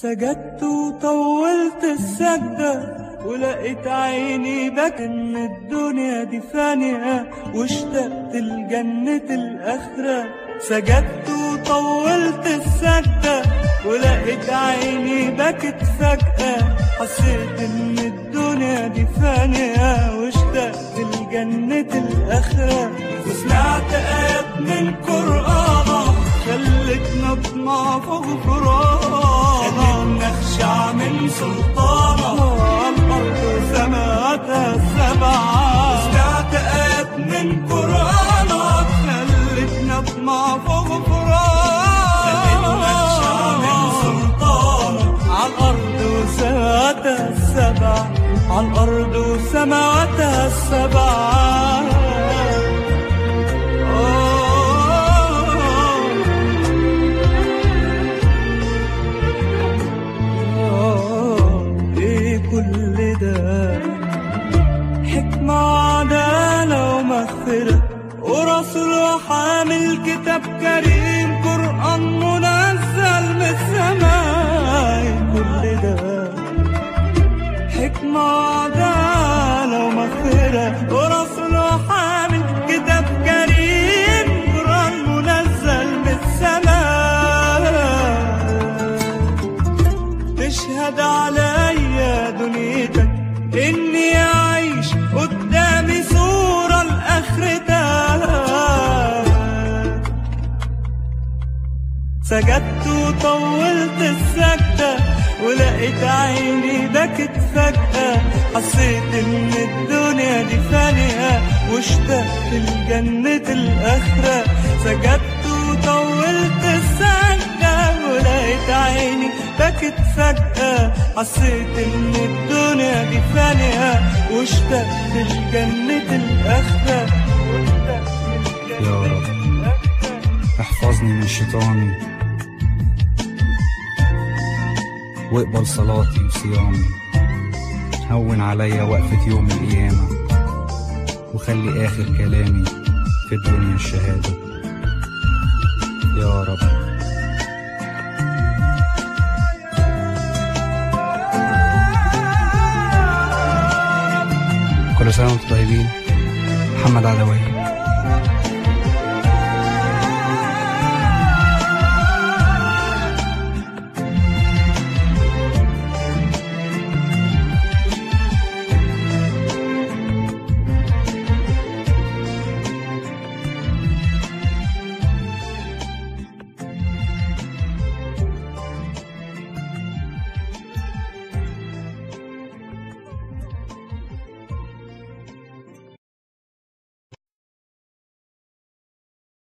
سجدت وطولت السجدة ولقيت عيني بكن الدنيا دي فانية واشتقت لجنة الآخرة. سجدت وطولت السجدة ولقيت عيني بكت فجأة، حسيت ان الدنيا دي فانية واشتقت لجنة الآخرة. وسمعت آيات من قرآن خلتنا نطمع في غفران، خلتنا نخشع من سلطانه الأرض وسماواتها السبعة. سمعت آيات من قرآن خلتنا نطمع في غفران، خلتنا نخشع من سلطانه عالأرض وسماواتها السبعة، عالأرض وسماواتها السبعة. كل ده حكمة وعدالة ومغفرة ورسول حامل كتاب كريم، قرآن منزل من السماء. كل ده حكمة وعدالة ومغفرة ورسول حامل كتاب كريم، قرآن منزل من السماء. تشهد عليا دنيتك إني أعيش قدامي صورة لآخرتك. سجدت وطولت السجدة ولقيت عيني بكت فجأة، حسيت إن الدنيا دي فانية واشتقت لجنة الآخرة. سجدت وطولت السجدة ولقيت عيني بكت فجأة، حسيت إن الدنيا دي فانية واشتقت لجنة الآخرة. يا رب احفظني من شيطاني واقبل صلاتي وصيامي، هون عليا وقفة يوم القيامة وخلي آخر كلامي في الدنيا الشهادة. يا رب. كل سنة وانتم طيبين. محمد عدوية.